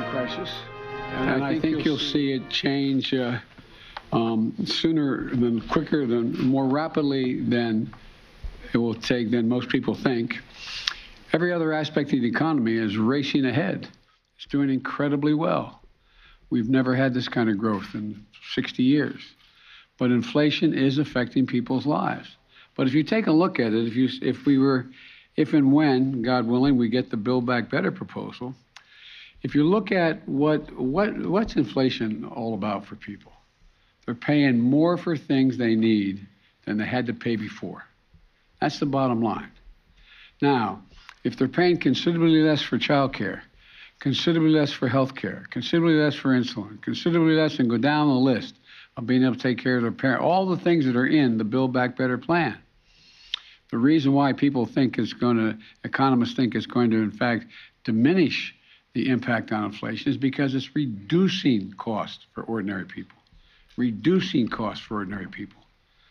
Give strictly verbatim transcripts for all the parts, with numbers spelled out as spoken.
crisis, and, and I, think I think you'll see it change uh, um, sooner than quicker than more rapidly than it will take than most people think. Every other aspect of the economy is racing ahead. It's doing incredibly well. We've never had this kind of growth in sixty years. But inflation is affecting people's lives. But if you take a look at it, if you, if we were, if and when, God willing, we get the Build Back Better proposal, if you look at what, what, what's inflation all about for people? They're paying more for things they need than they had to pay before. That's the bottom line. Now, if they're paying considerably less for childcare, considerably less for health care, considerably less for insulin, considerably less, and go down the list of being able to take care of their parents, all the things that are in the Build Back Better plan. The reason why people think it's going to, economists think it's going to, in fact, diminish the impact on inflation is because it's reducing costs for ordinary people, reducing costs for ordinary people.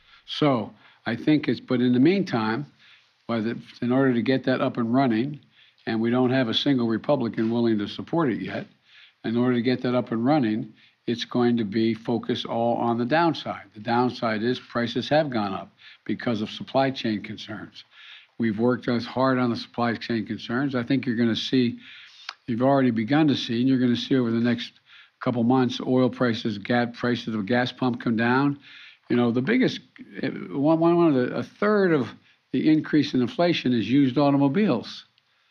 So I think it's, but in the meantime, whether, in order to get that up and running, and we don't have a single Republican willing to support it yet, in order to get that up and running, it's going to be focused all on the downside. The downside is prices have gone up because of supply chain concerns. We've worked as hard on the supply chain concerns. I think you're going to see, you've already begun to see, and you're going to see over the next couple months, oil prices, gas prices of gas pump come down. You know, the biggest, one, one of the, a third of the increase in inflation is used automobiles.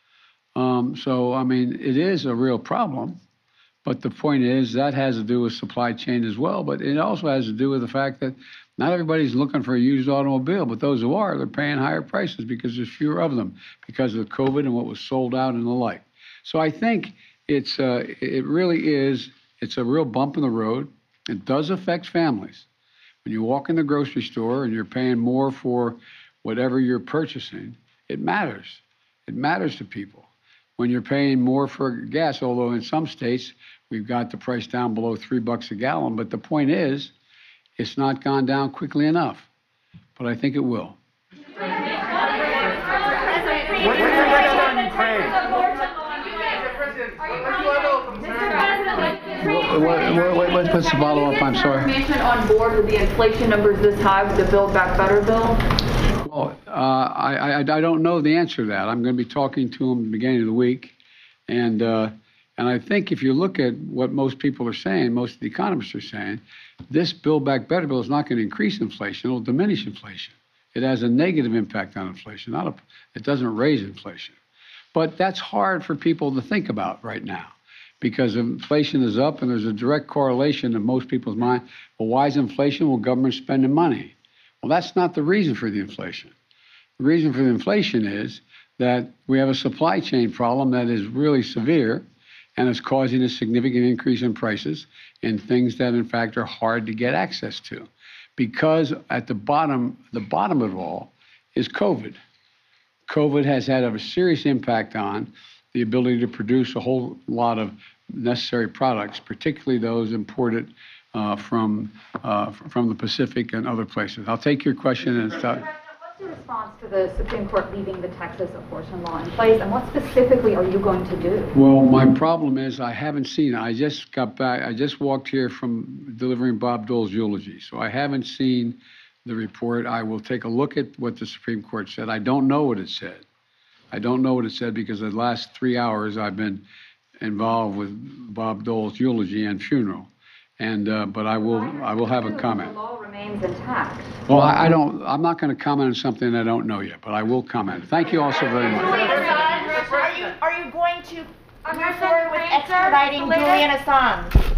Um, so, I mean, it is a real problem. But the point is that has to do with supply chain as well. But it also has to do with the fact that not everybody's looking for a used automobile, but those who are, they're paying higher prices because there's fewer of them because of COVID and what was sold out and the like. So I think it's uh, it really is, it's a real bump in the road. It does affect families. When you walk in the grocery store and you're paying more for whatever you're purchasing, it matters. It matters to people. When you're paying more for gas, although in some states we've got the price down below three bucks a gallon, but the point is, it's not gone down quickly enough. But I think it will. What's your prediction on Ukraine? What, what, what, what's the follow-up? I'm sorry. Information on board with the inflation numbers this high with the Build Back Better bill? Well, uh, I, I, I don't know the answer to that. I'm going to be talking to him at the beginning of the week. And, uh, and I think if you look at what most people are saying, most of the economists are saying, this Build Back Better bill is not going to increase inflation. It will diminish inflation. It has a negative impact on inflation. Not a, it doesn't raise inflation. But that's hard for people to think about right now because inflation is up and there's a direct correlation in most people's mind. Well, why is inflation? Well, government's spending money. Well, that's not the reason for the inflation. The reason for the inflation is that we have a supply chain problem that is really severe and is causing a significant increase in prices in things that, in fact, are hard to get access to. Because at the bottom, the bottom of it all is COVID. COVID has had a serious impact on the ability to produce a whole lot of necessary products, particularly those imported Uh, from uh, from the Pacific and other places. I'll take your question and start. What's your response to the Supreme Court leaving the Texas abortion law in place, and what specifically are you going to do? Well, my problem is I haven't seen it. I just got back. I just walked here from delivering Bob Dole's eulogy, so I haven't seen the report. I will take a look at what the Supreme Court said. I don't know what it said. I don't know what it said because the last three hours I've been involved with Bob Dole's eulogy and funeral. And uh, but I will I will have a comment. The law remains intact. Well, I, I don't. I'm not going to comment on something I don't know yet, but I will comment. Thank you all so very much. Are you are you going to move forward with extraditing Julian Assange?